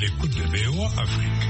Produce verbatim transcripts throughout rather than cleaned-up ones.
l'écoute de V O A Afrique.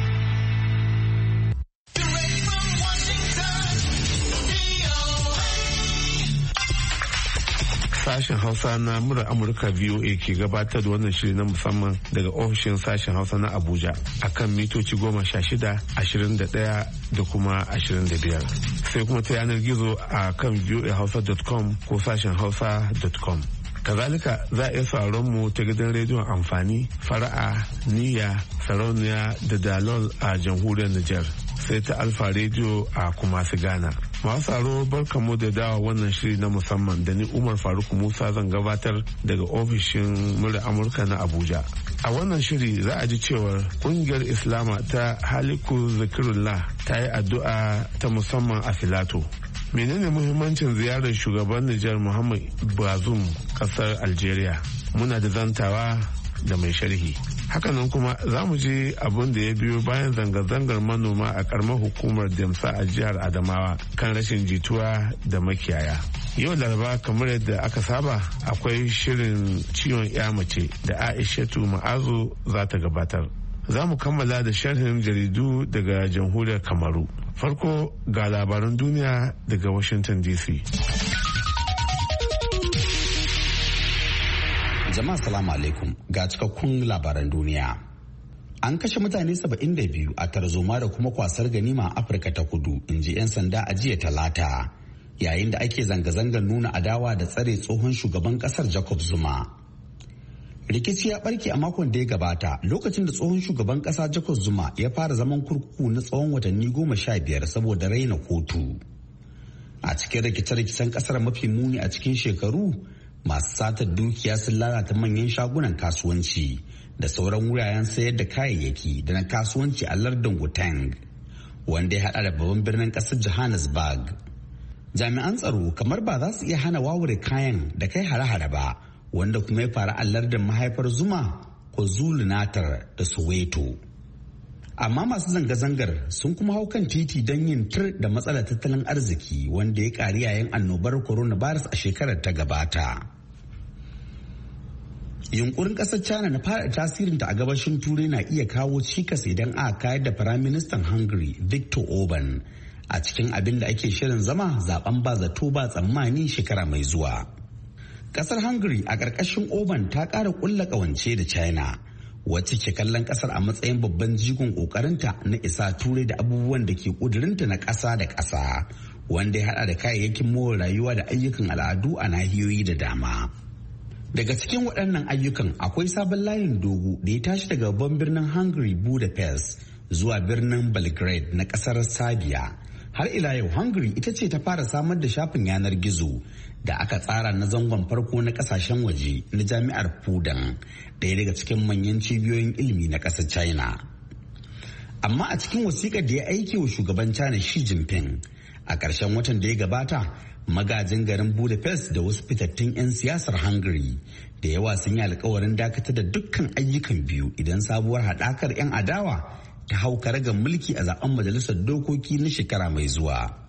Sashen Hausa na murar Amurka V O A ke gabatar da wannan shiri na musamman daga ofishin sashen Hausa na Abuja akan mitoci goma sha shida, ashirin da ɗaya da kuma ashirin da biyar. Sai kuma ta yanar gizo a kan v o a hausa dot com ko sashen hausa dot com. Kazalika za a iya sauraron mu ta gidan rediyon amfani, fara'a, niyya, sarauniya da dalol a jamhuriyar Nijar. Sai ta Alfa Radio a Kumasi Ghana. Masu tsaro barkamu da dawa wannan shiri na musamman da ni Umar Faruk Musa zan gabatar daga ofishin murya Amurka na Abuja. A wannan shiri za a ji cewar kungiyar Islama ta Haliku Zikirullah ta yi addu'a ta musamman a Filato. Menene muhimmancin ziyarar shugaban Nijar Muhammad Bazoum kasar Algeria? Muna da zantawa da mai sharhi. Hakanan kuma za mu je abin da ya biyo bayan zanga-zangar manoma a karamar hukumar Demsa a jihar Adamawa kan rashin jituwa da makiyaya. Yau Laraba kamar yadda aka saba akwai shirin ciwon ya mace da Aishatu Ma'azu za ta gabatar. Za mu kammala da sharhin jaridu daga jamhuriyar Kamaru. Farko ga labaran duniya daga Washington D C. Jama'a salamu alaikum ga cikakkun labaran duniya. An kashe mutane saba'in da biyu a tarzoma da kuma kwasar ganima a Afirka ta Kudu, in ji 'yan sanda a jiya Talata, yayin da ake zanga-zangar nuna adawa da tsare tsohon shugaban kasar Jacob Zuma. Rikici ya barke a makon da ya gabata lokacin da tsohon shugaban kasa Jacob Zuma ya fara zaman kurkuku na tsawon watanni goma sha biyar saboda raina kotu. A cikin rikice-rikicen kasar mafi muni a cikin shekaru, masu satar dukiya sun lalata manyan shagunan kasuwanci da sauran wuraren sayar da kayayyaki da na kasuwanci a lardin Gauteng, wanda ya hada da babban birnin kasar Johannesburg. Jami'an tsaro kamar ba za su iya hana wawure kayan da kai hare-hare ba, wanda kuma ya faru a lardin mahaifar Zuma, KwaZulu-Natal da Soweto. Amma masu zanga-zangar sun kuma hau kan titi don yin tir da matsalar tattalin arziki wanda ya ƙari yayin annobar coronavirus a shekarar ta gabata. Yunkurin ƙasar China na fara tasirinta a gabashin Turai na iya kawo cikas idan aka kayar da Firaministan Hungary Viktor Orban a cikin abin da ake shirin zama zaben ba zato ba tsammani shekara mai zuwa. Ƙasar Hungary a ƙarƙashin Orban ta ƙara ƙulla ƙawance da China, wacce ke kallon ƙasar a matsayin babban jigon ƙoƙarinta na isa Turai da abubuwan da ke ƙudurinta na ƙasa da ƙasa, wanda ya haɗa da kayayyakin more rayuwa da ayyukan al'adu a nahiyoyi da dama. Daga cikin waɗannan ayyukan akwai sabon layin dogo da ya tashi daga babban birnin Hungary Budapest zuwa birnin Belgrade na ƙasar Serbia. Har ila yau Hungary ita ce ta fara samar da shafin yanar gizo da aka tsara na zangon farko na kasashen waje na jami'ar Fudan, ɗaya daga cikin manyan cibiyoyin ilimi na ƙasar China. Amma a cikin wasiƙar da ya aike wa shugaban China Xi Jinping a ƙarshen watan da ya gabata, magajin garin Budapest da wasu fitattun 'yan siyasar Hungary da yawa sun yi alkawarin dakatar da dukkan ayyukan biyu idan sabuwar haɗakar 'yan adawa ta hau karagar mulki a zaben majalisar dokoki na shekara mai zuwa.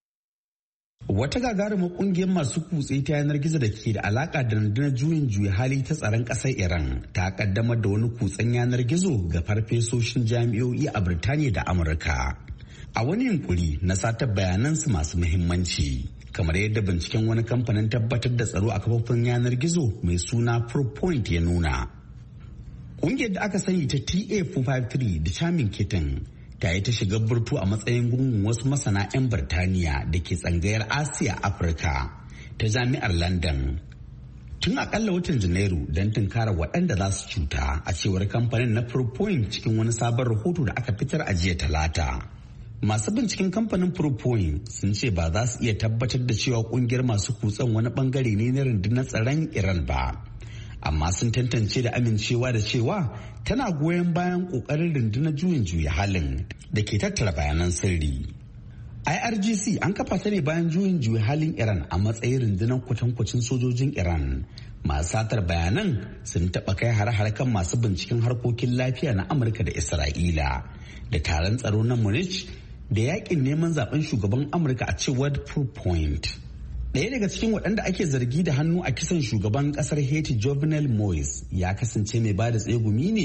Wata gagarumar kungiyar masu kutse ta yanar gizo da ke da alaka da rundunar juyin juya hali ta tsaron ƙasar Iran ta kaddamar da wani kutsen yanar gizo ga farfesoshin jami'o'i a Birtaniya da Amurka a wani yunkuri na satar bayanansu masu muhimmanci, kamar yadda binciken wani kamfanin tabbatar da tsaro a kafofin yanar gizo mai suna ProPoint ya nuna. Ƙungiyar da aka sani ta T A four five three da Chamin Kitten ta yi ta shiga burtu a matsayin gungun wasu masana 'yan Birtaniya da ke tsangayar Asiya Afirka ta Jami'ar London. Tun akalla watan Janairu don tunkara waɗanda za su cuta, a cewar kamfanin na ProPoint cikin wani sabon rahoto da aka fitar a jiya Talata. Masu binciken kamfanin ProPoint sun ce ba za su iya tabbatar da cewa ƙungiyar masu kutsen wani bangare ne na rundunar tsaron Iran ba. Amma sun tantance da amincewa da cewa tana goyon bayan kokarin rundunar juyin juya halin da ke tattara bayanan sirri. I R G C an kafa ta ne bayan juyin juya halin Iran a matsayin rundunar kwatankwacin sojojin Iran. Masu satar bayanan sun taɓa kai hare-hare kan masu binciken harkokin lafiya na Amurka da Isra'ila da taron tsaro na Munich da yakin neman zaben shugaban Amurka a cewar ProPoint. Ɗaya daga cikin waɗanda ake zargi da hannu a kisan shugaban ƙasar Haiti Jovenel Moise ya kasance mai ba da tsegumi ne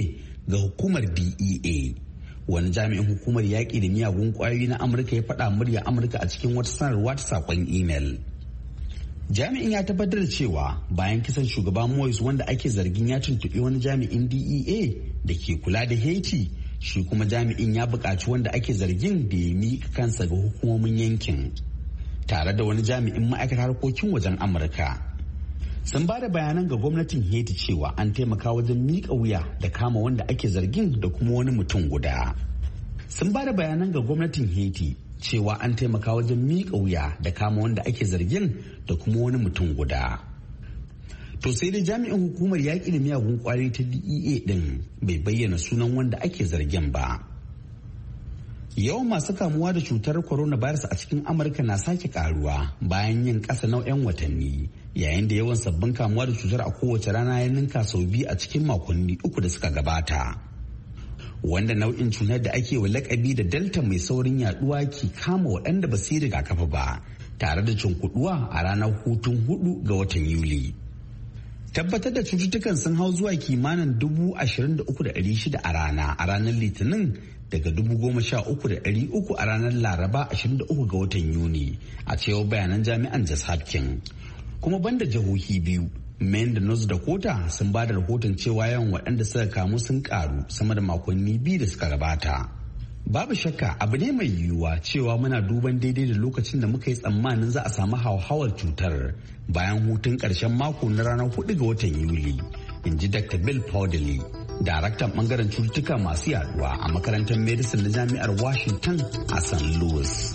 ga hukumar D E A. Wani jami'in hukumar yaƙi da miyagun ƙwayoyi na Amurka ya faɗa murya Amurka a cikin wata sanarwa ta saƙon imel. Jami'in ya tabbatar da cewa bayan kisan shugaba Moise wanda ake zargin ya tuntuɓi wani jami'in D E A da ke kula da Haiti, shi kuma jami'in ya buƙaci wanda ake zargin da ya miƙa kansa ga hukumomin yankin tare da wani jami'in ma'aikatar harkokin wajen Amurka. Sun ba da bayanan ga gwamnatin Haiti cewa an taimaka wajen miƙa wuya da kama wanda ake zargin da kuma wani mutum guda. Sun ba da bayanan ga gwamnatin Haiti cewa an taimaka wajen miƙa wuya da kama wanda ake zargin da kuma wani mutum guda. To sai dai jami'in hukumar yaƙi da miyagun ƙwayoyi ta D E A ɗin bai bayyana sunan wanda ake zargin ba. Yawan masu kamuwa da cutar coronavirus a cikin Amurka na sake karuwa bayan yin ƙasa na 'yan watanni, yayin da yawan sabbin kamuwa da cutar a kowace rana ya ninka sau biyu a cikin makonni uku da suka gabata. Wanda nau'in cutar da ake wa lakabi da Delta mai saurin yaduwa ke kama waɗanda ba su yi rigakafi ba, tare da cunkuduwa a ranar hutun hudu ga watan Yuli. Tabbatar da cututtukan sun hau zuwa kimanin dubu ashirin da uku da ɗari shida a rana a ranar Litinin, daga dubu goma sha uku da ɗari uku a ranar Laraba ashirin da uku ga watan Yuni, a cewar bayanan jami'an Johns Hopkins. Kuma banda jihohi biyu, Maine da North Dakota sun ba da rahoton cewa yawan waɗanda suka kamu sun karu sama da makonni biyu da suka gabata. Babu shakka abu ne mai yiwuwa cewa muna duban daidai da lokacin da muka yi tsammanin za a samu hauhawar cutar bayan hutun ƙarshen mako na ranar hudu ga watan Yuli, in ji Doctor Bill Podley, daraktan bangaren cututtuka masu yaduwa a makarantar medicine na jami'ar Washington a Saint Louis.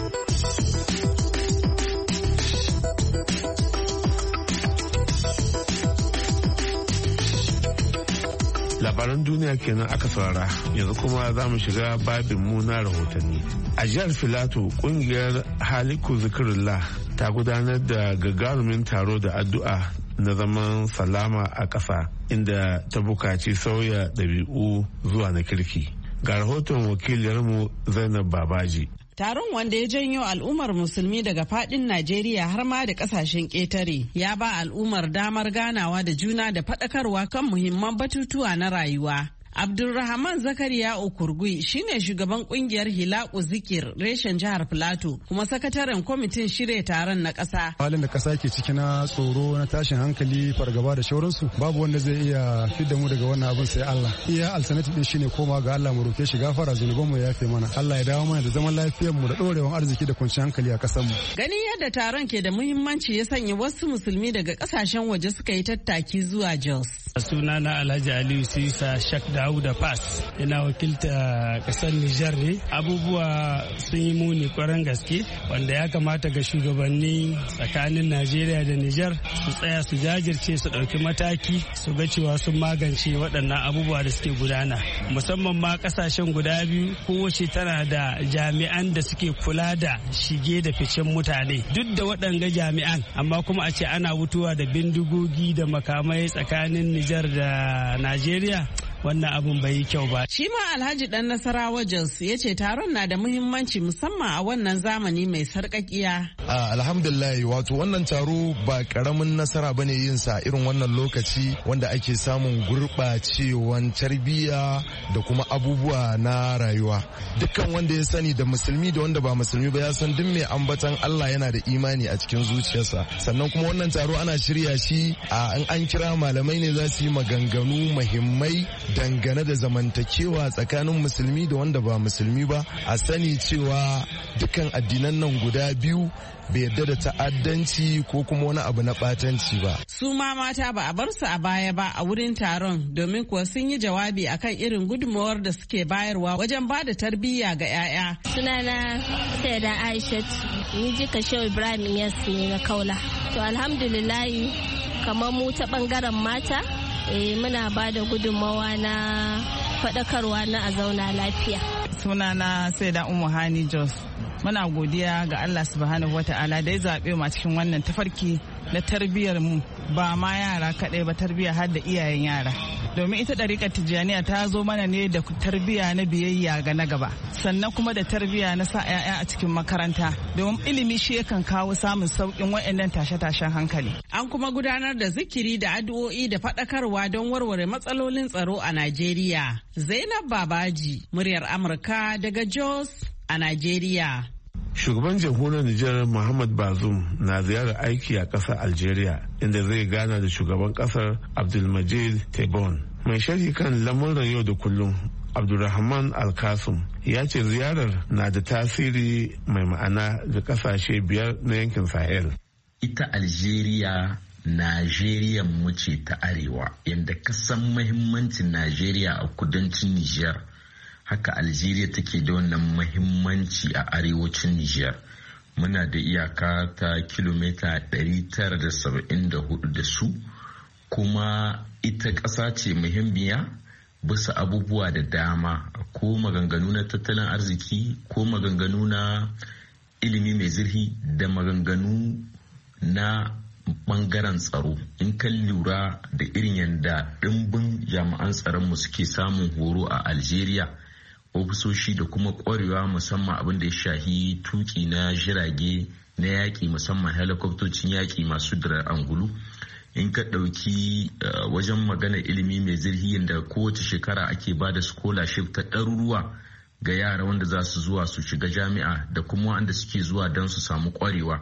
Labaran duniya kenan aka saurara, yanzu kuma za mu shiga babin mu na rahotanni. A jihar Filato, kungiyar Haliku Zikirullah ta gudanar da gagarumin taro da addu'a na zaman salama a ƙasa, inda ta bukaci sauya ɗabi'u zuwa na kirki. Ga rahoton wakiliyarmu Zainab Babaji. Taron, wanda ya janyo al'ummar musulmi daga fadin Najeriya har ma da kasashen ƙetare, ya ba al'ummar damar ganawa da juna da faɗakarwa kan muhimman batutuwa na rayuwa. Abdulrahman Zakariya Okurgui shine shugaban kungiyar Hilaku Zikir reshen jihar Filato kuma sakataren kwamitin shirya taron na ƙasa. Halin da ƙasa ke ciki na tsoro, na tashin hankali, fargaba da shauransu, babu wanda zai iya fidda mu daga wannan abin sai Allah. Iya alternative din shine koma ga Allah, mu roke shi gafara, zunuban mu ya yafe mana. Allah ya dawo mana da zaman lafiyar mu da dorewan arziki da kwanciyar hankali a ƙasar mu. Ganin yadda taron ke da muhimmanci ya sanya wasu musulmi daga ƙasashen waje suka yi tattaki zuwa Jos. Sunana Alhaji Aliyu Sisa Shakda Dauda Pass, ina wakilta kasar Nijar ne. Abubuwa sun yi muni kwaran gaske, wanda ya kamata ga shugabanni tsakanin Najeriya da Nijar su tsaya su jajirce, su ɗauki mataki, su ga cewa sun magance waɗannan abubuwa da suke gudana. Musamman ma ƙasashen guda biyu, kowace tana da jami'an da suke kula da shige da ficen mutane. Duk da waɗanga jami'an, amma kuma a ce ana wutuwa da bindigogi da makamai tsakanin Nijar da Najeriya. Wannan abun bai yi kyau ba. Shi ma Alhaji Dan Nasarawa Jos ya ce taron na da muhimmanci musamman a wannan zamani mai sarƙaƙiya. Alhamdulillah, wato wannan taro ba karamin nasara bane yin sa irin wannan lokaci wanda ake samun gurɓacewan tarbiyya da kuma abubuwa na rayuwa. Dukkan wanda ya sani da musulmi da wanda ba musulmi ba ya san duk mai ambatan Allah yana da imani a cikin zuciyarsa. Sannan kuma wannan taro ana shirya shi a in an kira malamai ne za su yi maganganu muhimmai dangane da zamantakewa tsakanin musulmi da wanda ba musulmi ba. A sani cewa dukkan addinan nan guda biyu bai yarda da ta'addanci ko kuma wani abu na batanci ba. Su ma mata ba a bar su a baya ba a wurin taron, domin kuwa sun yi jawabi akan irin gudunmawar da suke bayarwa wajen ba da tarbiyya ga 'ya'ya. Sunana Saida Aishatu, ni jika Shehu Ibrahim Yas ne na Kaula. To alhamdulillahi, kamar mu ta bangaren mata, eh, muna ba da gudunmawa na faɗakarwa na a zauna lafiya. Sunana Saida Umu Hani Jos. Muna godiya ga Allah subhanahu wata'ala da ya zaɓe mu a cikin wannan tafarki na tarbiyyar mu ba ma yara kaɗai ba tarbiyya har da iyayen yara. Domin ita ɗariƙar Tijjaniya ta zo mana ne da tarbiyya na biyayya ga na gaba, sannan kuma da tarbiyya na sa 'ya'ya a cikin makaranta, domin ilimi shi yakan kawo samun sauƙin waɗannan tashe-tashen hankali. An kuma gudanar da zikiri da addu'o'i da faɗakarwa don warware matsalolin tsaro a Najeriya. Zainab Babaji, muryar Amurka daga Jos a Najeriya. Shugaban jamhuriyar Nijar Muhammad Bazoum na ziyarar aiki a ƙasar Algeria inda zai gana da shugaban ƙasar Abdulmajid Tebboune. Mai sharhi kan lamuran yau da kullum Abdulrahman Alkasum ya ce ziyarar na da tasiri mai ma'ana ga ƙasashe biyar na yankin Sahel. Ita Algeria Najeriya mu ce ta arewa, yadda ka san muhimmancin Najeriya a kudancin Nijar. Haka Algeria take da wannan mahimmanci a arewacin Nijar. Muna da iyaka ta kilomita ɗari tara da saba'in da hudu da su, kuma ita ƙasa ce muhimmiya bisa abubuwa da dama, ko maganganu na tattalin arziki, ko maganganu na ilimi mai zurfi, da maganganu na bangaren tsaro. In kan lura da irin yadda ɗimbin jami'an tsaronmu suke samun horo a Algeria, ofisoshi da kuma ƙwarewa musamman abin da ya shahi tuki na jirage na yaƙi, musamman helikoptocin yaƙi masu dirar angulu. In ka ɗauki wajen magana ilimi mai zurfi yadda kowace shekara ake ba da scholarship ta ɗaruruwa ga yara wanda za su zuwa su shiga jami'a, da kuma wanda suke zuwa don su samu ƙwarewa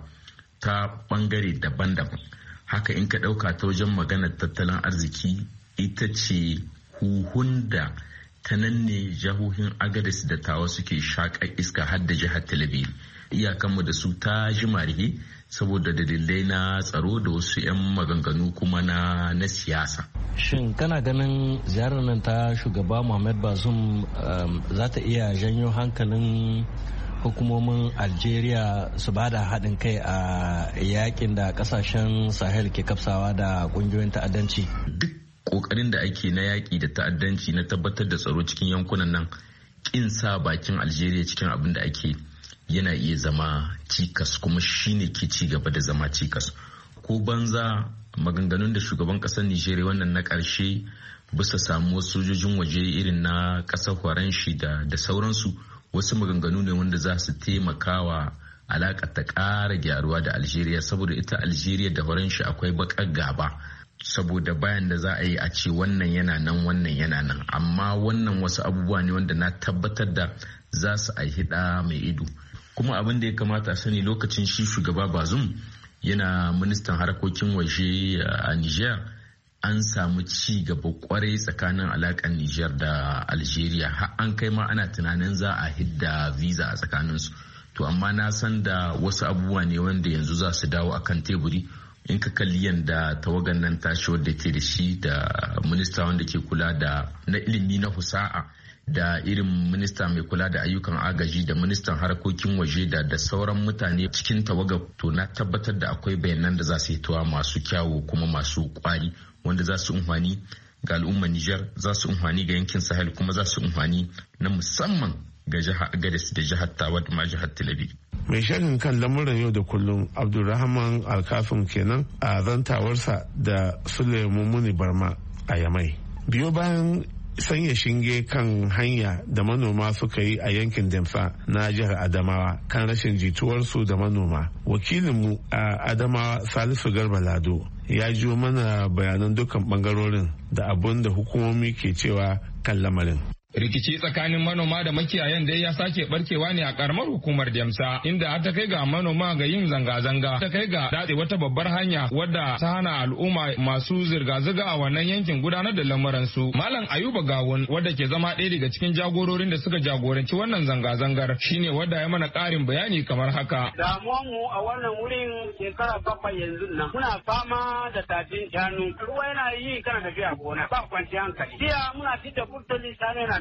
ta ɓangare daban-daban. Haka in ka ɗauka ta wajen maganar tattalin arziki, ita ce huhun da ta nan ne jihohin Agadez da Tawa suke shaƙar iska har da jihar Talabiri. Iyakanmu da su ta jimarihe saboda dalilai na tsaro da wasu 'yan maganganu kuma na, na siyasa. Shin kana ganin ziyarar nan ta shugaba Muhammad Bazoum um, za ta iya janyo hankalin hukumomin Algeria su ba da haɗin kai a yakin da ƙasashen Sahel ke kafsawa da ƙungiyoyin ta'addanci? Duk kokarin da ake na yaƙi da ta'addanci na tabbatar da tsaro cikin yankunan nan, kin sa bakin Algeria cikin abin da ake yana iya zama cikas, kuma shine ke ci gaba da zama cikas. Ko banza maganganun da shugaban ƙasar Nigeria wannan na ƙarshe bisa samu sojojin waje irin na ƙasar Faranshi da, da sauransu, wasu maganganu ne wanda za su taimakawa alaƙa ta ƙara gyaruwa da Algeria, saboda ita Algeria da Faranshi akwai baƙar gaba. Saboda bayan da za a yi a ce wannan yana nan wannan yana nan, amma wannan wasu abubuwa ne wanda na tabbatar da za su aihi ɗa mai ido. Kuma abin da ya kamata a sani, lokacin shi shugaba Bazoum yana ministan harkokin waje a Niger, an samu ci gaba kwarai tsakanin alaƙar Niger da Algeria, har an kai ma ana tunanin za a hidda visa a tsakaninsu. To amma na san da wasu abubuwa ne wanda yanzu za su dawo akan teburi. In ka kalli yadda tawagan nan tashi wadda ke da shi da minista wanda ke kula da na ilimi na husa'a, da irin minista mai kula da ayyukan agaji, da ministan harkokin waje da da sauran mutane cikin tawaga, to na tabbatar da akwai bayanan da za su hitowa masu kyawu kuma masu kwari, wanda za su umfani ga al'ummar Nijar, za su umfani ga yankin Sahel, kuma za su umfani na musamman ga jihar Agadez da jihar Tawa da ma jihar Talabiri. Mai shanin kan lamuran yau da kullum Abdulrahman Alkafin kenan a zantawarsa da Suleiman Muni Barma a Yamai. Biyo bayan sanya shinge kan hanya da manoma suka yi a yankin Demsa na jihar Adamawa kan rashin jituwarsu da manoma, wakilinmu a Adamawa Salisu Garba Lado ya jiyo mana bayanan dukkan bangarorin da abun da hukumomi ke cewa kan lamarin. Rikici tsakanin manoma da makiyayan dai ya sake barkewa ne a karamar hukumar Demsa, inda ta kai ga manoma ga yin zanga-zanga, ta kai ga datse wata babbar hanya wadda ta hana al'umma masu zirga-zirga a wannan yankin gudanar da lamuransu. Malam Ayuba Gawun, wadda ke zama ɗaya daga cikin jagororin da suka jagoranci wannan zanga-zangar, shine wadda ya mana ƙarin bayani kamar haka. Damuwan mu a wannan wurin shekara bakwai yanzu nan muna fama da tafin shanu, ruwa yana yi kana tafiya gona ba kwanciyar hankali. Jiya muna fita burtali shanu yana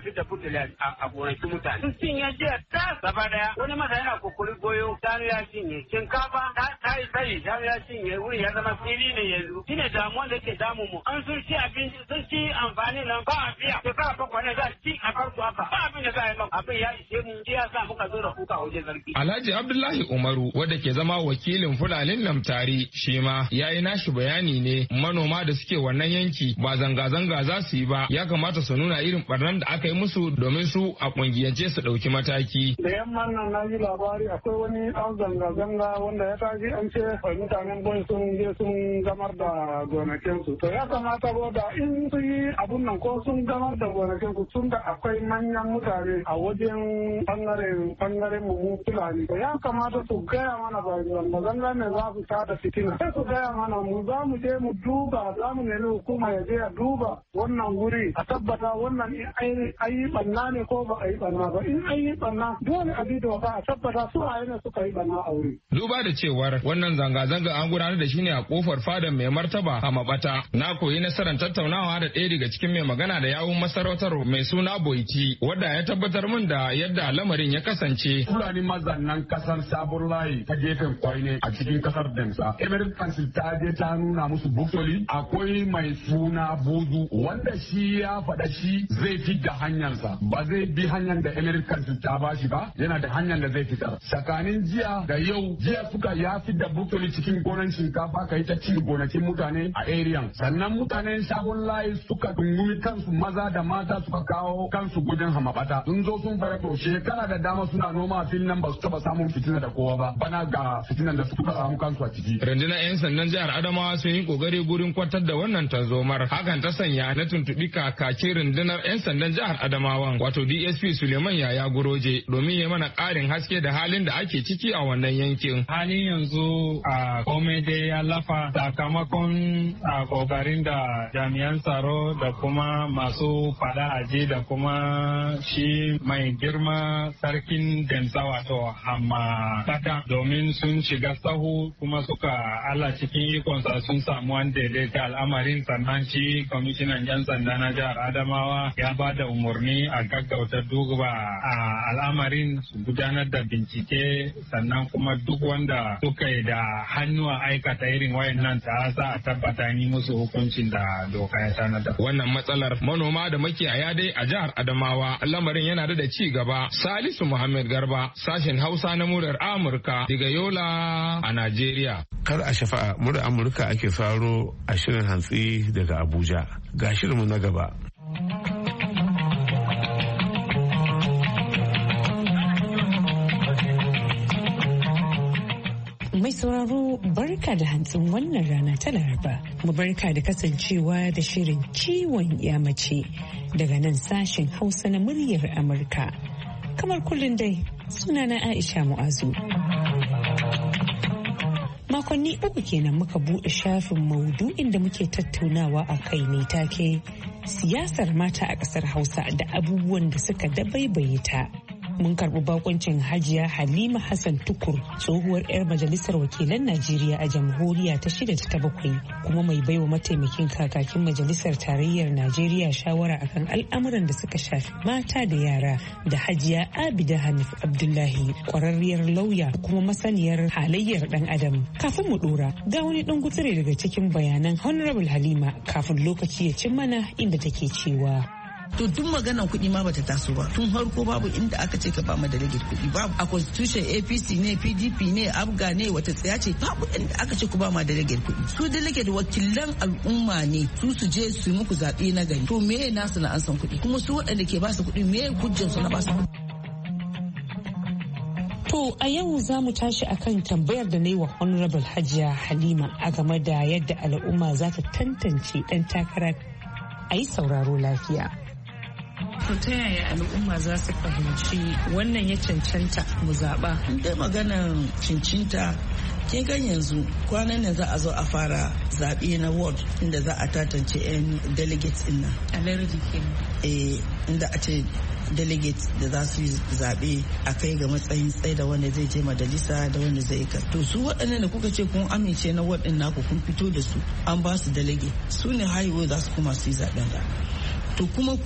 fita fitila a gonakin mutane. Sun cinye jiya ta gaba daya. Wani masa yana kokori goyo shanu ya cinye. Shinkafa ta yi tsari shanu ya cinye wuri ya zama fili ne yanzu. Shi ne damuwan da ke damu mu. An sun ci abinci sun ci amfani nan ba a biya. Shekara bakwai ne za a ci a farko haka. Ba abin da za a yi maka. Abin ya ishe mu. Shi ya sa muka zo da kuka waje zargi. Alhaji Abdullahi Umaru wadda ke zama wakilin Fulanin Lamtari shi ma ya yi nashi bayani ne manoma da suke wannan yanki ba zanga-zanga za su yi ba ya kamata su nuna irin barnan da aka yi musu domin su a kungiyance su ɗauki mataki. Da yamman nan na ji labari akwai wani ɗan zanga-zanga wanda ya tashi an ce mutanen boy sun je sun gamar da gonakinsu. To ya kamata da in su yi abun nan ko sun gamar da gonakinsu tun da akwai manyan mutane a wajen bangaren bangaren mu Fulani. To ya kamata su gaya mana ba zanga-zanga ne za su tada fitina. Sai su gaya mana mu za mu je mu duba za mu nemi hukuma ya je a duba wannan wuri a tabbata wannan in ayi banna ne ko ba a yi banna ba in an yi banna dole a bi doka a tabbata su a ne suka yi banna a wuri. Duba da cewar wannan zanga-zanga an gudanar da shi ne a kofar fadan mai martaba a Mabata. Na koyi nasarar tattaunawa da ɗaya daga cikin mai magana da yawun masarautar mai suna Boiti wadda ya tabbatar min da yadda lamarin ya kasance. Fulani mazannan kasar Sabon Layi ta gefen kwai ne a cikin kasar Demsa. Emirate Council ta je ta nuna musu buktoli akwai mai suna Buzu wanda shi ya faɗa shi zai fi da hanyarsa ba zai bi hanyar da Emirate Council ta bashi ba yana da hanyar da zai fitar. Tsakanin jiya da yau jiya suka ya fi da buktoli cikin gonan shinkafa ka yi ta cin gonakin mutane a area. Sannan mutanen Sabon Layi suka dungumi kansu maza da mata suka kawo kansu gudun Hamabata. Sun zo sun fara to shekara da dama suna noma a filin nan ba su taba samun fitina da kowa ba bana ga fitinan da suka samu kansu a ciki. Rundunar 'yan sandan jihar Adamawa sun yi kokari gurin kwantar da wannan tarzomar hakan ta sanya na tuntuɓi kakakin rundunar 'yan sandan jihar Adamawa wato D S P Suleiman Yaya Guroje domin ya mana ƙarin haske da halin da ake ciki a wannan yankin. Halin yanzu a komai dai ya lafa sakamakon a kokarin da jami'an tsaro da kuma masu fada aje da kuma shi mai girma sarkin Demsa wato Hamma Bata domin sun shiga sahu kuma suka ala cikin ikonsa sun samu wanda daidaita al'amarin sannan shi kwamishinan 'yan sanda na jihar Adamawa ya ba da umarni a gaggauta duba a al'amarin su gudanar da bincike sannan kuma duk wanda suka yi da hannu a aikata irin wayannan ta sa a tabbata ni musu hukuncin da doka ya tanada. Wannan matsalar manoma da makiyaya dai a jihar Adamawa lamarin yana da ci gaba. Salisu Muhammad Garba sashen Hausa na muryar Amurka daga Yola a Najeriya. Kar a shafa'a muryar Amurka ake faro a shirin hantsi daga Abuja. Ga shirinmu na gaba. Mai sauraro barka da hantsin wannan rana ta Laraba. Mu barka da kasancewa da shirin ciwon mace daga nan sashen Hausa na muryar Amurka. Kamar kullum dai sunana Aisha Mu'azu. Makonni uku kenan muka buɗe shafin maudu'in da muke tattaunawa a kai ne take siyasar mata a ƙasar Hausa da abubuwan da suka dabaibaye ta. Mun karɓi bakoncin Hajiya Halima Hassan Tukur, tsohuwar 'yar majalisar wakilan Najeriya a jamhuriya ta shida ta bakwai, kuma mai baiwa mataimakin kakakin majalisar tarayyar Najeriya shawara akan al'amuran da suka shafi mata da yara, da Hajiya Abida Hanif Abdullahi, kwararriyar lauya kuma masaniyar halayyar ɗan adam. Kafin mu ɗora, ga wani ɗan gutsire daga cikin bayanan Honorable Halima kafin lokaci ya cin mana inda take cewa. To duk maganan kuɗi ma bata taso ba. Tun harko babu inda aka ce ka ba ma delegate kuɗi. Babu a constitution A P C ne, P D P ne, Abga ne, wata tsaya ce babu inda aka ce ku ba ma delegate kuɗi. Su delegate wakilan al'umma ne, su su je su yi muku zaɓe na gari. To meye nasu na an san kuɗi? Kuma su waɗanda ke ba su kuɗi meye hujjar su na ba su kuɗi? To a yau za mu tashi akan tambayar da na yi wa Honorable Hajiya Halima a game da yadda al'umma za ta tantance ɗan takara. A yi sauraro lafiya. To ta yaya al'umma za su fahimci wannan ya cancanta mu zaɓa? Dai maganar cincinta kin gan yanzu kwanan nan za a zo a fara zaɓe na ward inda za a tantance 'yan delegates ɗin nan. A lardi kenan. Eh inda a ce delegates da za su yi zaɓe a kai ga matsayin tsaye da wanda zai je majalisa da wanda zai ka. To su waɗannan da kuka ce kun amince na ward ɗin naku kun fito da su an ba su delegate su ne highway za su kuma su yi zaɓen da. To kuma ku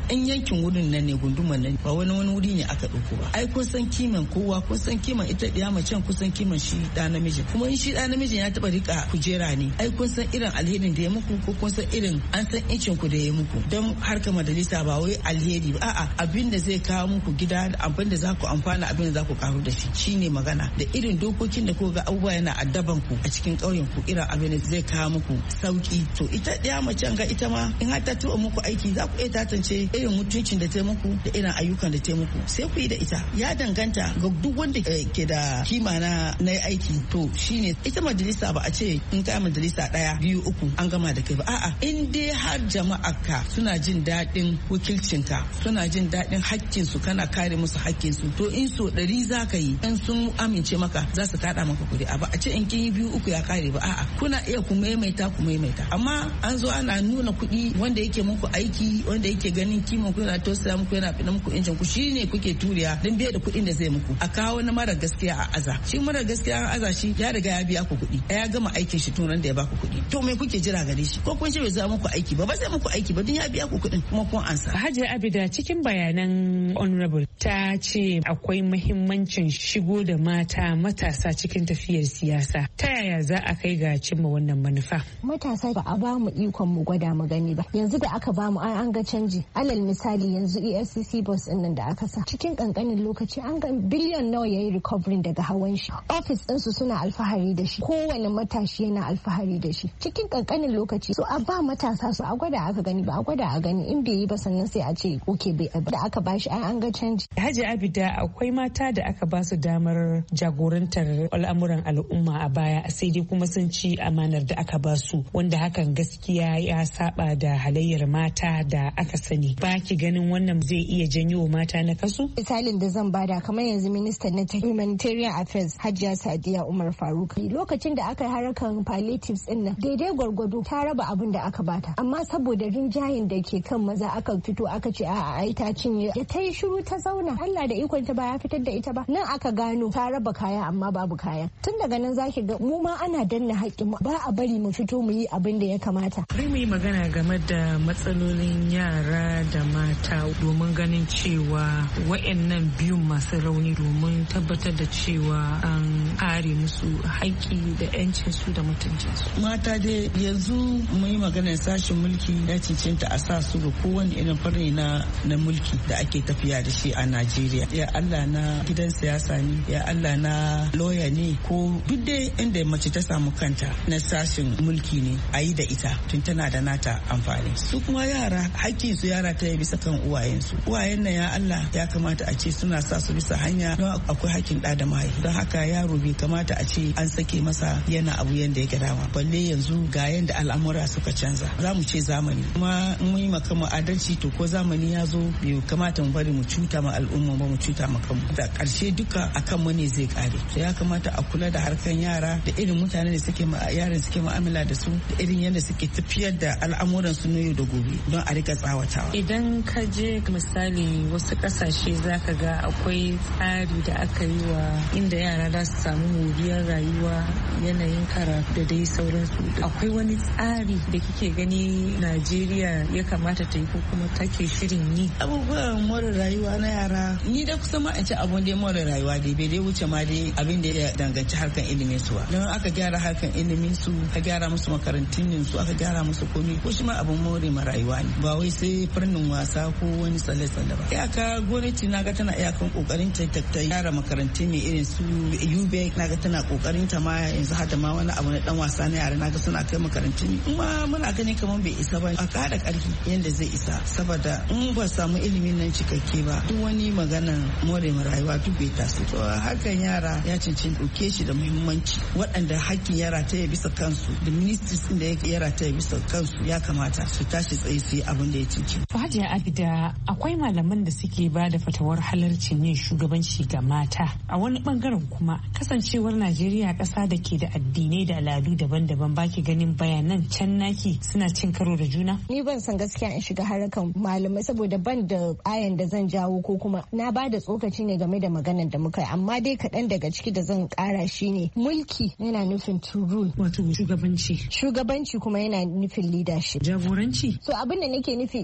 in yankin wurin nan ne gunduman nan ba wani wani wuri ne aka ɗauko ba. Ai kun san kiman kowa, kun san kiman ita ɗiya macen, kun san kiman shi ɗa namijin. Kuma in shi ɗa namijin ya taɓa rika kujera ne, ai kun san irin alherin da ya muku, ko kun san irin an san incin ku da ya muku. Don harka majalisa ba wai alheri ba, a'a abin da zai kawo muku gida, abin da za ku amfana, abin da za ku karu da shi shine magana. Da irin dokokin da kuka ga abubuwa yana addaban ku a cikin ƙauyen ku, irin abin da zai kawo muku sauki. To ita ɗaya macen ga ita ma in har ta tuba muku aiki, za ku iya tantance irin mutuncin da ta muku da irin ayyukan da ta muku, sai ku yi da ita. Ya danganta ga duk wanda ke da kima na na aiki. To shine ita majalisa ba a ce in ka majalisa ɗaya biyu uku an gama da kai ba, a'a in dai har jama'arka suna jin daɗin wakilcinka, suna jin daɗin hakkin su, kana kare musu hakkin su, to in so ɗari za ka yi, in sun amince maka za su kaɗa maka kuɗi. A ba a ce in kin yi biyu uku ya kare ba, a'a kuna iya ku maimaita ku maimaita. Amma an zo ana nuna kuɗi wanda yake muku aiki, wanda yake ganin kiman ku, yana tausaya muku, yana fina muku injin ku, shine kuke turiya don biya da kuɗin da zai muku. A kawo na mara gaskiya a aza, shi mara gaskiya a aza shi ya riga ya biya ku kuɗi, ya gama aikin shi tun da ya baku kuɗi. To me kuke jira gare shi? Ko kun ce bai za muku aiki ba, ba sai muku aiki ba don ya biya ku kuɗin kuma kun ansa. Hajiya Abida cikin bayanan honorable ta ce akwai muhimmancin shigo da mata matasa cikin tafiyar siyasa. Ta yaya za a kai ga cimma wannan manufa? Matasa ba a ba mu ikon mu gwada mu gani ba. Yanzu da aka ba mu an ga canji. Alal misali yanzu E F C C bus din nan da aka sa cikin kankanin lokaci an ga biliyon nawa yayi recovering daga hawan shi. Office din su suna alfahari da shi. Kowane matashi yana alfahari da shi. Cikin kankanin lokaci so a ba matasa su a gwada aka gani ba a gwada a gani in bai yi ba sannan sai a ce okay bai da aka bashi an ga canji. Hajji Abida akwai mata da aka ba su damar jagorantar al'amuran al'umma a baya sai dai kuma sun ci amanar da aka ba su wanda hakan gaskiya ya saba da halayyar mata da aka sani. Ba ki ganin wannan zai iya janyo mata na kasu? Misalin da zan bada kamar yanzu ministan na humanitarian affairs Hajiya Sadiya Umar Faruk lokacin da aka yi harkar palliatives din nan daidai gwargwado ta raba abin da aka bata amma saboda rinjayen da ke kan maza aka fito aka ce a'a ai ta cinye da ta yi shiru ta zauna Allah da ikon ta ba ya fitar da ita ba nan aka gano ta raba kaya amma babu kaya tun daga nan zaki ga mu ma ana danna haƙƙin mu ba a bari mu fito mu yi abin da ya kamata. Bari mu yi magana game da matsalolin yara da mata domin ganin cewa wa'annan biyun masu rauni domin tabbatar da cewa an kare musu haƙƙi da 'yancin su da mutuncin su. Mata dai yanzu mu yi maganar sashen mulki ya cancanta a sa su ga kowane irin fanni na na mulki da ake tafiya da shi a Najeriya. Ya Allah na gidan siyasa ne, ya Allah na lawyer ne ko duk dai inda mace ta samu kanta na sashen mulki ne a yi da ita tun tana da nata amfani. Su kuma yara hakkin su yara ta yi bisa kan uwayensu. Uwayen nan ya Allah ya kamata a ce suna sa su bisa hanya don akwai hakkin ɗa da mahaifi. Don haka yaro bai kamata a ce an sake masa yana abu yanda yake dama. Balle yanzu ga yanda al'amura suka canza. Za mu ce zamani. Kuma in mun yi maka mu adalci to ko zamani ya zo bai kamata mu bari mu cuta ma al'umma ba mu cuta ma kanmu. Da ƙarshe duka akan mu ne zai kare. To ya kamata a kula da harkan yara da irin mutane da suke ma yaran suke mu'amala da su da irin yadda suke tafiyar da al'amuran su na yau da gobe don a rika tsawatawa. Idan ka je misali wasu kasashe zaka ga akwai tsari da aka yi wa inda yara za su samu moriyar rayuwa yanayin karatu da dai sauransu. Akwai wani tsari da kike gani Najeriya ya kamata ta yi ko kuma take shirin yi? Abubuwan more rayuwa na yara ni da kusa ma a ce abun da more rayuwa dai bai dai wuce ma dai abin da ya danganci harkan ilimin su ba. Don aka gyara harkan ilimin su aka gyara musu makarantun su aka gyara musu komai ko shi ma abun more ma rayuwa ne ba wai sai fannin wasa ko wani tsalle-tsalle ba. Iyaka gwamnati na ga tana iyakan kokarin ta ta gyara makarantun ne irin su U B E na ga tana kokarin ta ma yanzu hada ma wani abu na dan wasa na yara na ga suna kai makarantun kuma muna gani kamar bai isa ba a kada karfi yanda zai isa saboda in ba samu ilimin nan cikakke ba duk wani maganan more ma rayuwa duk bai taso. To hakan yara ya cancanci ɗauke shi da muhimmanci waɗanda hakkin yara ta yi bisa kansu da ministries da yara ta yi bisa kansu ya kamata su tashi tsaye su yi abin da ya cinci. Hajiya Abida akwai malaman da suke ba da fatawar halarcin yin shugabanci ga mata a wani bangaren kuma kasancewar Najeriya ƙasa da ke da addinai da al'adu daban-daban baki ganin bayanan can naki suna cin karo da juna? Ni ban san gaskiya in shiga harkan malamai saboda ban da ayan da zan jawo ko kuma na ba da tsokaci ne game da maganar da muka yi amma dai kaɗan daga ciki da zan ƙara shi ne mulki yana nufin to rule wato shugabanci shugabanci kuma yana nufin leadership jagoranci. So abin da nake nufi is kamar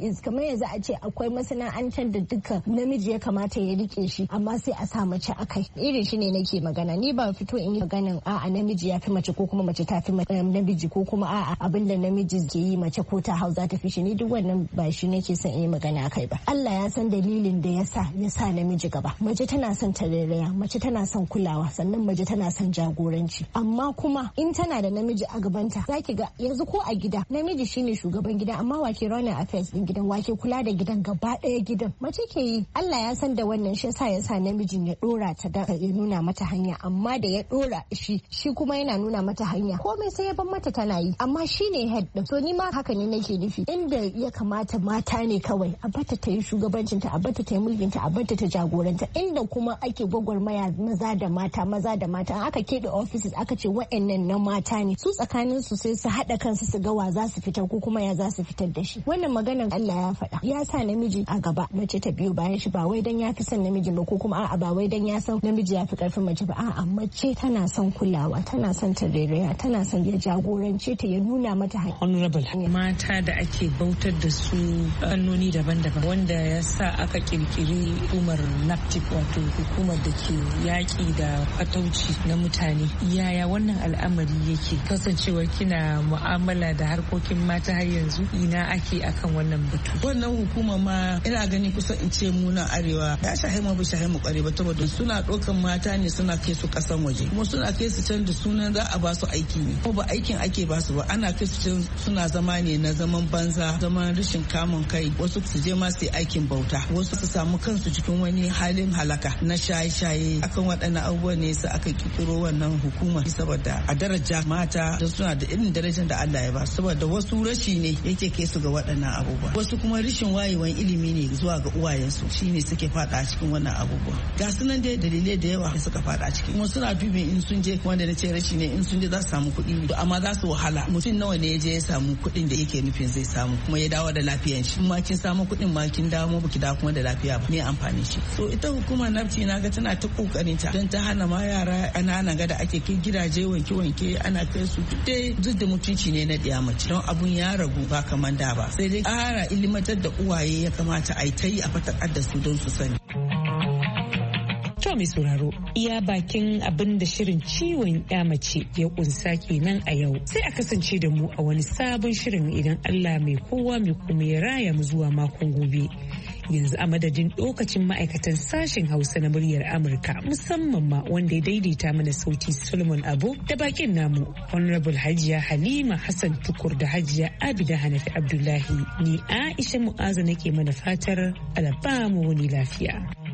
yanzu a ce akwai masana'antar da duka namiji ya kamata ya rike shi amma sai a sa mace akai irin shi ne nake magana. Ni ba fito in yi maganan a'a namiji ya fi mace ko kuma mace ta fi namiji ko kuma a'a abinda namiji ke yi mace ko ta hau za ta fi shi. Ni duk wannan ba shi nake son in yi magana akai ba. Allah ya san dalilin da ya sa ya sa namiji gaba. Mace tana son tarairaya, mace tana son kulawa, sannan mace tana son jagoranci. Amma kuma in tana da namiji a gabanta zaki ga yanzu ko a gida namiji shine shugaban gida amma wake running affairs din gidan, wake kula da gidan gaba daya gidan mace ke yi. Allah ya san da wannan shi yasa ya sa namijin ya dora ta da ya nuna mata hanya, amma da ya dora shi shi kuma yana nuna mata hanya komai sai ya ban mata tana yi, amma shine head din. So ni ma haka ne nake nufi, inda ya kamata mata ne kawai a bata ta yi shugabancin ta, a bata ta yi mulkin ta, a bata ta jagoranta. Inda kuma ake gwagwarmaya maza da mata maza da mata aka keɓe offices aka ce wa'annan na mata ne, su tsakanin su sai su haɗa kansu su ga wa za su fitar ko kuma ya za su fitar da shi. Wannan maganar Allah ya faɗa ya sa namiji a gaba mace ta biyo bayan shi, ba wai dan ya fi son namiji ba ko kuma a'a ba wai dan ya san namiji ya fi karfin mace ba, a'a mace tana son kulawa, tana son tarairaya, tana son ya jagorance ta, ya nuna mata hanya. Honorable mata da ake bautar da su fannoni daban-daban wanda ya sa aka kirkiri hukumar NAPTIP wato hukumar da ke yaƙi da fatauci na mutane. Yaya wannan al'amari yake kasancewa kina mu'amala da harkokin mata har yanzu, ina ake akan wannan batu? Wannan hukuma ma ina gani kusan in ce mu na arewa ya shahe mu ba shahe mu kware ba, saboda suna ɗaukan mata ne suna kai su kasan waje kuma suna kai su can da sunan za a ba su aiki ne, ko ba aikin ake ba su ba, ana kai su can suna zama ne na zaman banza, zaman rashin kamun kai, wasu su je ma su yi aikin bauta, wasu su samu kansu cikin wani halin halaka na shaye-shaye. Akan waɗannan abubuwa ne su aka kirkiro wannan hukuma saboda a daraja mata da suna da irin darajar da Allah ya ba, saboda wasu rashi ne yake kai su ga waɗannan abubuwa, wasu kuma rashin wayewan ilimi ne zuwa ga uwayensu shine suke fada a cikin wannan abubuwa. Ga su nan dai dalilai da yawa da suka fada a ciki, kuma suna dubin in sun je wanda na ce rashi ne in sun je za su samu kuɗi ne, amma za su wahala. Mutum nawa ne ya je ya samu kuɗin da yake nufin zai samu kuma ya dawo da lafiyan shi, ma kin samu kuɗin ma kin dawo baki dawo kuma da lafiya ba, me amfani shi. So ita hukumar NAPTIP na ga tana ta kokarin ta don ta hana ma yara ƙananan ga da ake kai gidaje wanke-wanke ana kai su dai duk da mutunci ne na ɗiya mace, don abun ya ragu ba kamar da ba, sai dai ƙara ilimantar da uwaye ya kamata a yi ta yi a fatakar da su don su sani. To mai sauraro iya bakin abin da shirin ciwon ya mace ya kunsa kenan a yau, sai a kasance da mu a wani sabon shirin idan Allah mai kowa mai kuma ya raya mu zuwa makon gobe. Yanzu a madadin lokacin ma'aikatan sashen Hausa na muryar Amurka musamman ma wanda ya daidaita mana sauti Solomon Abu da bakin namu Honorable Hajiya Halima Hassan Tukur da Hajiya Abida Hanafi Abdullahi, ni Aisha Mu'azu nake mana fatar alabamu wani lafiya.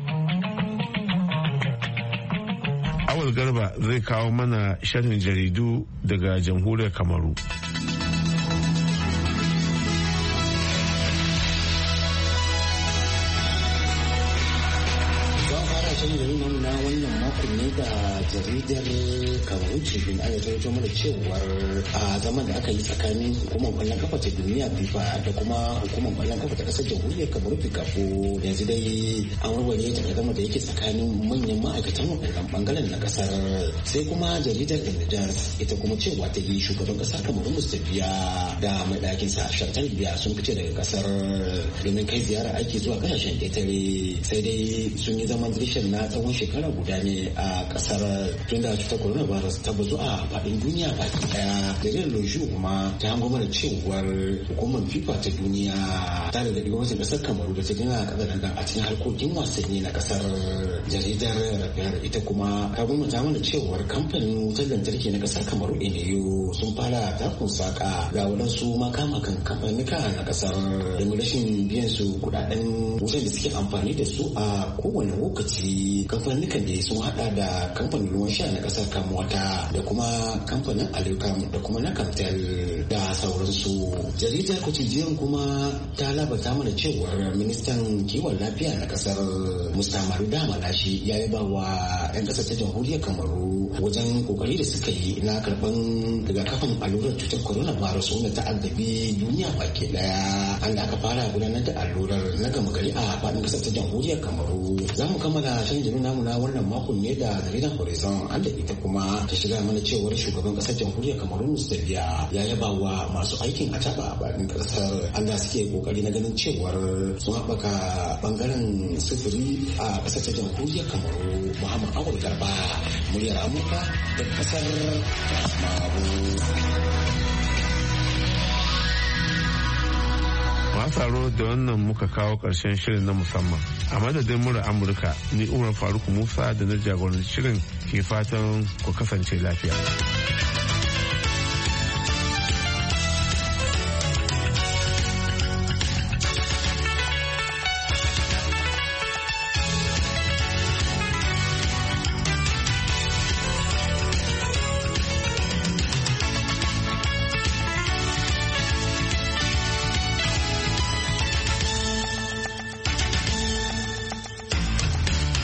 Awal Garba zai kawo mana sharhin jaridu daga jamhuriyar Kamaru. na wannan makon ne da jaridar Kamaru Tribune an yi mana cewar a zaman da aka yi tsakanin hukumar kwallon kafa ta duniya FIFA da kuma hukumar kwallon kafa ta kasar jamhuriyar Kamaru Fikafo yanzu dai an warware takaddama da yake tsakanin manyan ma'aikatan wannan bangaren na kasar. Sai kuma jaridar Independence ita kuma cewa ta yi shugaban kasar Kamaru Mustabiya da mai ɗakin sa Chantal Biya sun fice daga kasar domin kai ziyara aiki zuwa kasashen ƙetare, sai dai sun yi zaman dirshan na tsawon shekara guda ne a kasar tun da cutar coronavirus ta bazu a faɗin duniya baki daya. Jaridar Loju kuma ta hango mana cewar hukumar FIFA ta duniya ta da gwamnatin kasar Kamaru da ta gina kadadandan a cikin harkokin wasanni na kasar. Jaridar Rafiyar ita kuma ta gwamnata mana cewar kamfanin wutar lantarki na kasar Kamaru Eneyo sun fara takun saka ga waɗansu makamakan kamfanika na kasar domin rashin biyan su kuɗaɗen wutar da suke amfani da su a kowane lokaci. Kamfanikan da sun hada da kamfanin ruwan sha na kasar Kamwata da kuma kamfanin Alukam da kuma na Kamtel da sauransu. Jaridar Kotijiyan kuma ta labarta mana cewar ministan kiwon lafiya na kasar Mustamaru Damalashi ya yaba wa 'yan kasar ta jamhuriyar Kamaru wajen kokari da suka yi na karban rigakafin allurar cutar coronavirus wanda ta addabi duniya baki daya. An da aka fara gudanar da allurar na gama gari a faɗin kasar ta jamhuriyar Kamaru. Za mu kammala can jami'in namu na wannan makon ne da jaridar Horizon an da ita kuma ta shiga mana cewar shugaban kasar jamhuriyar Kamaru Mustabiya ya yaba wa masu aikin a taba a bakin kasar Allah suke kokari na ganin cewar sun haɓaka bangaren sufuri a kasar ta jamhuriyar Kamaru. Muhammad Awul Garba, muryar Amurka da kasar Kamaru. Masaro da wannan muka kawo ƙarshen shirin na musamman. A madadin mura Amurka, ni Umar Faruk Musa da na jagoranci shirin ke fatan ku kasance lafiya.